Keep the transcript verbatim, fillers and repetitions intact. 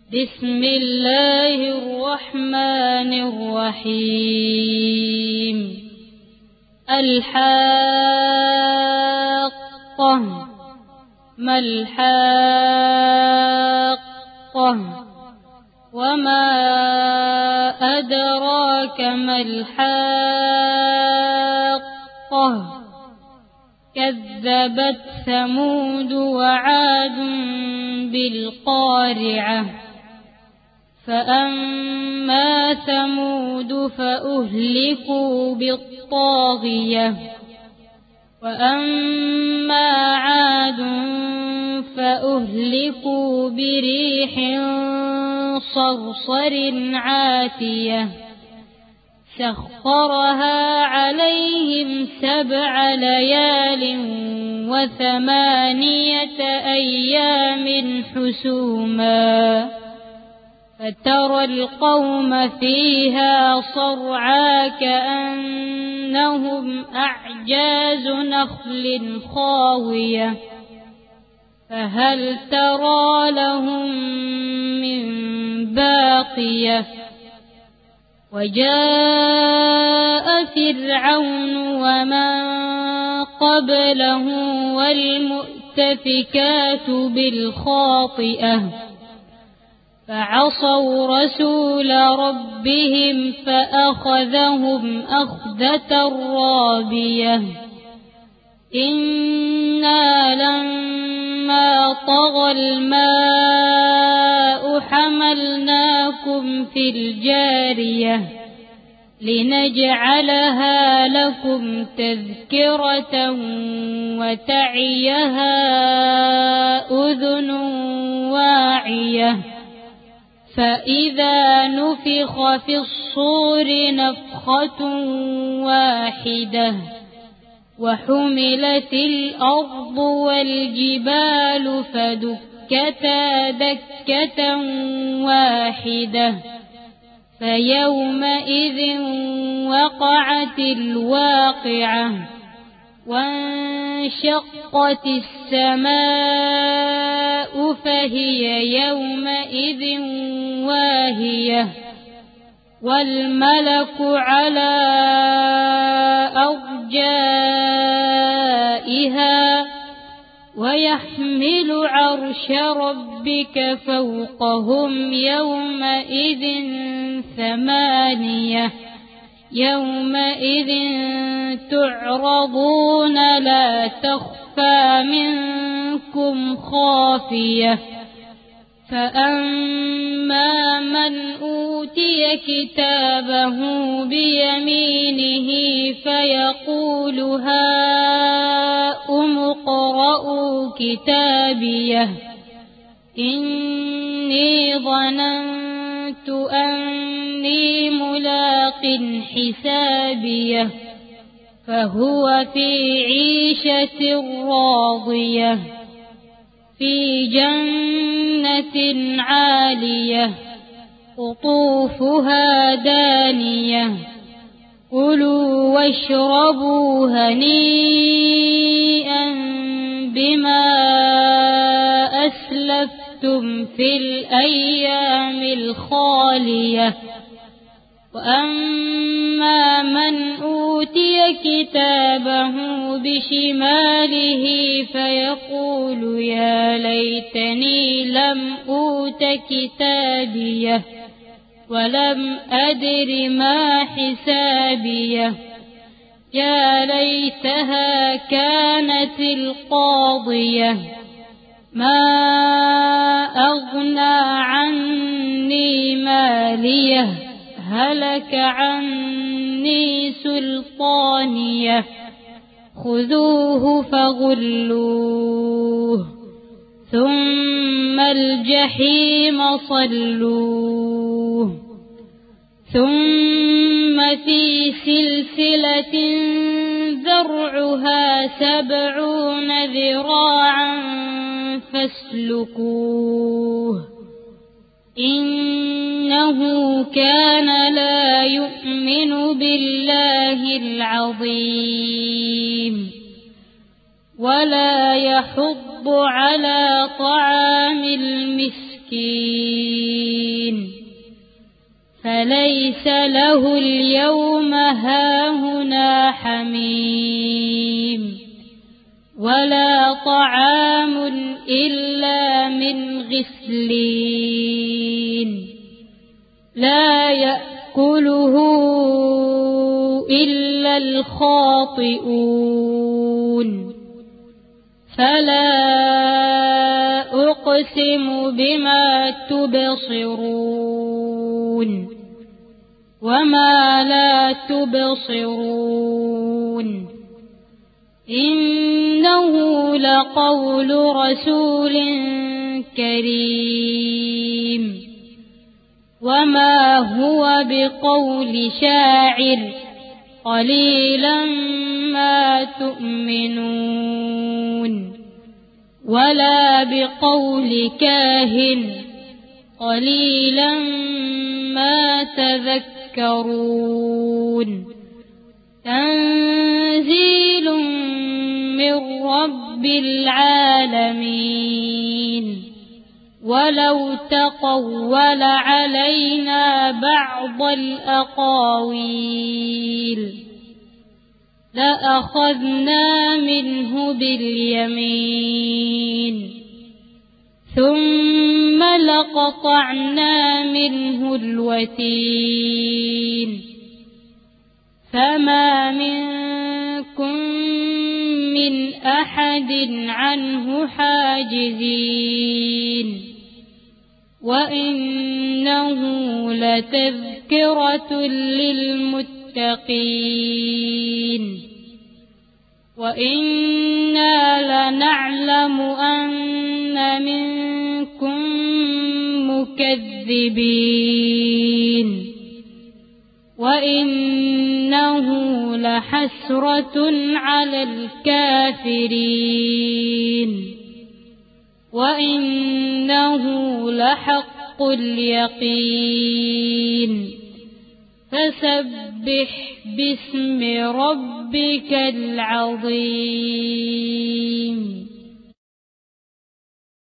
بسم الله الرحمن الرحيم الحاقة ما الحاقة وما أدراك ما الحاقة كذبت ثمود وعاد بالقارعة فأما ثمود فأهلكوا بالطاغية وأما عاد فأهلكوا بريح صرصر عاتية سخرها عليهم سبع ليال وثمانية أيام حسوما فترى القوم فيها صرعى كأنهم أعجاز نخل خاوية فهل ترى لهم من باقية وجاء فرعون ومن قبله والمؤتفكات بالخاطئة فعصوا رسول ربهم فأخذهم أخذة رابية إنا لما طغى الماء حملناكم في الجارية لنجعلها لكم تذكرة وتعيها أذن واعية فإذا نفخ في الصور نفخة واحدة وحملت الأرض والجبال فدكتا دكة واحدة فيومئذ وقعت الواقعة وانشقت السماء فهي يومئذ واهية والملك على أرجائها ويحمل عرش ربك فوقهم يومئذ ثمانية يومئذ تعرضون لا تخفى منكم خافية فأما من أوتي كتابه بيمينه فيقول هاؤم اقرءوا كتابيه إني ظننت أني ملاق حسابيه فهو في عيشة راضية في جنة عالية قطوفها دانية كلوا واشربوا هنيئا بما أسلفتم في الأيام الخالية وأما من أوتي كتابه بشماله فيقول يا ليتني لم أوت كتابيه ولم أدر ما حسابيه يا ليتها كانت القاضية ما أغنى عني ماليه هلك عني سلطانيه خذوه فغلوه ثم الجحيم صلوه ثم في سلسلة ذرعها سبعون ذراعا فاسلكوه إنه كان لا يؤمن بالله العظيم ولا يحض على طعام المسكين فليس له اليوم هاهنا حميم ولا طعام إلا من غسلين لا يأكله إلا الخاطئون فلا أقسم بما تبصرون وما لا تبصرون إنه لقول رسول كريم وما هو بقول شاعر قليلا ما تؤمنون ولا بقول كاهن قليلا ما تذكرون تنزيل من رب العالمين ولو تقول علينا بعض الأقاويل لأخذنا منه باليمين ثم لقطعنا منه الوتين فما منكم من أحد عنه حاجزين وإنه لتذكرة للمتقين وإنا لنعلم أن منكم مكذبين وإنه لحسرة على الكافرين وإنه لحق اليقين فسبح باسم ربك العظيم.